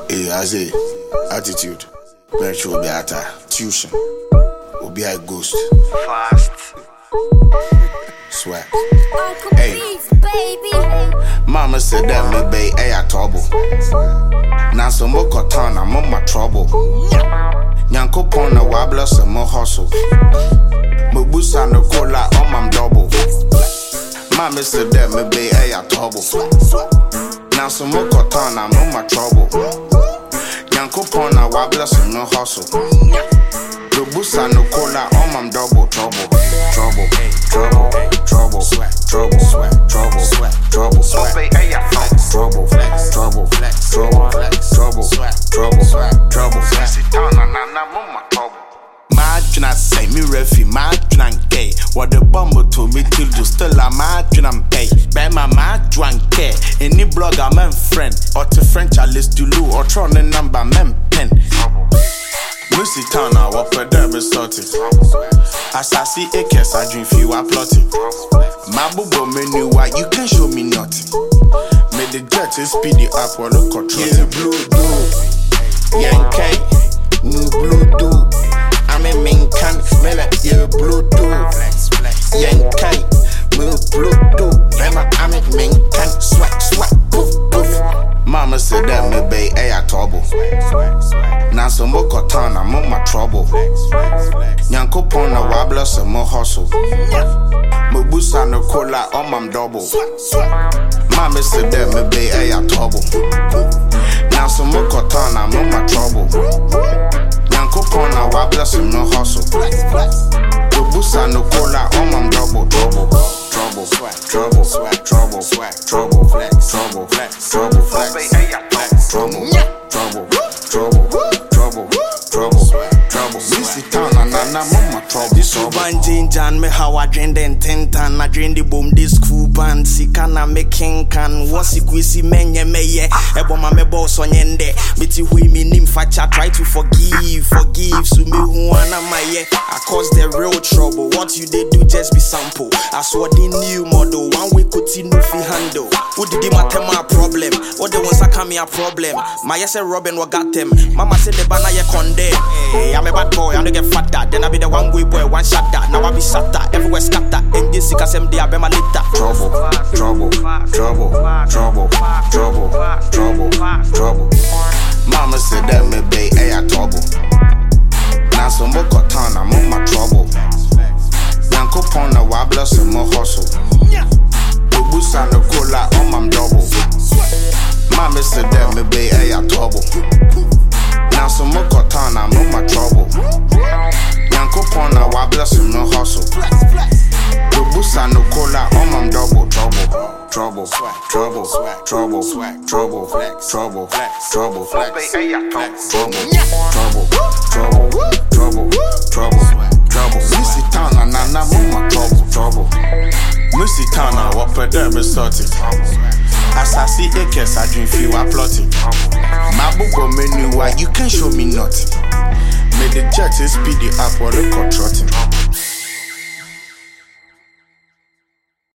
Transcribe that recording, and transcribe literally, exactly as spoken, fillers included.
Hey, I say, attitude. Virtue will be at a tuition. Will be a ghost. Fast. Swag. Hey, mama said that me bay a trouble. Now some more cotton, I'm on my trouble. Nyanko pona wabla some more hustle. Mubusa no cola on my double. Mama said that me bay a trouble. Now some more cotton, I'm on my trouble. Nyanko pona wabla some more hustle. Mubusa no cola on my double trouble. Trouble, trouble, trouble, trouble, trouble, trouble, trouble, trouble, trouble, trouble, trouble, trouble. My tuna say me refi, my tuna gay. What the bumble to me till you still a my tuna pay. By my my tuna care. Any blogger man friend or to French I list to Lou or tron the number men pen. Lucy Tana, what for them is sorted. As I see a case, I dream few are plotting. My boobo menu, why you can show me nothing. Made the jet is speedy up or look control. Yeah, blue do. Yankee, blue do. I'm a main can smell it. Yeah, blue do. Yankee, blue do. I'm a main can swag, swag, poof, poof. Mama said that me bay a trouble. Now some more cotton, I'm on my trouble. Nyanko pona wabla some more hustle. Mubusa no cola on my double. Mama said that me bay a trouble. Now some more cotton, I'm on my trouble. Nyanko pona wabla some more hustle. Mubusa no cola on my double. Trouble, trouble, trouble, trouble, trouble, trouble, trouble, trouble, trouble, trouble, trouble, trouble, trouble. Missy town and I'm on trouble. This Ruban Jinjan me how I drain the tintan. I drain the boom this cool band. Sikana me king can. Wasi kwisi menye meye. Ebo ma me boss on yende. Miti hui mi nim facha. Try to forgive, forgive. So me huana maye. I cause the real trouble. What you they do just be sample. I saw the new model. One way could see no fee handle. Who did the matter my problem? What the ones that come me a problem? My yes Robin what got them. Mama said the banana ye conde. Hey, I'm a bad boy, I don't get fatter. Then I be the one way boy, one shot that. Now I be sata, everywhere scatter. And this sick as M D, I be my later. Trouble, trouble, trouble, trouble, trouble, trouble, trouble. Mama said that me bay a trouble. Now some more cotton, I'm on my trouble. Nyanko pona wabla some more hustle. Mubusa no cola on my double. Mama said that me bay a trouble. Now some more cotton, I'm on my trouble. Nyanko pona wabla some no hustle. Mubusa no cola on my double. Trouble, trouble, trouble, trouble, trouble, trouble, trouble, trouble, trouble, trouble, trouble, trouble, trouble. Missy Tana, and I'm on my trouble, trouble. Missy Tana, what for them is sorted. As I see a case, I dream few are plotting. My boobo menu, why you can show me nothing. Made the jet is speedy up or the trotting.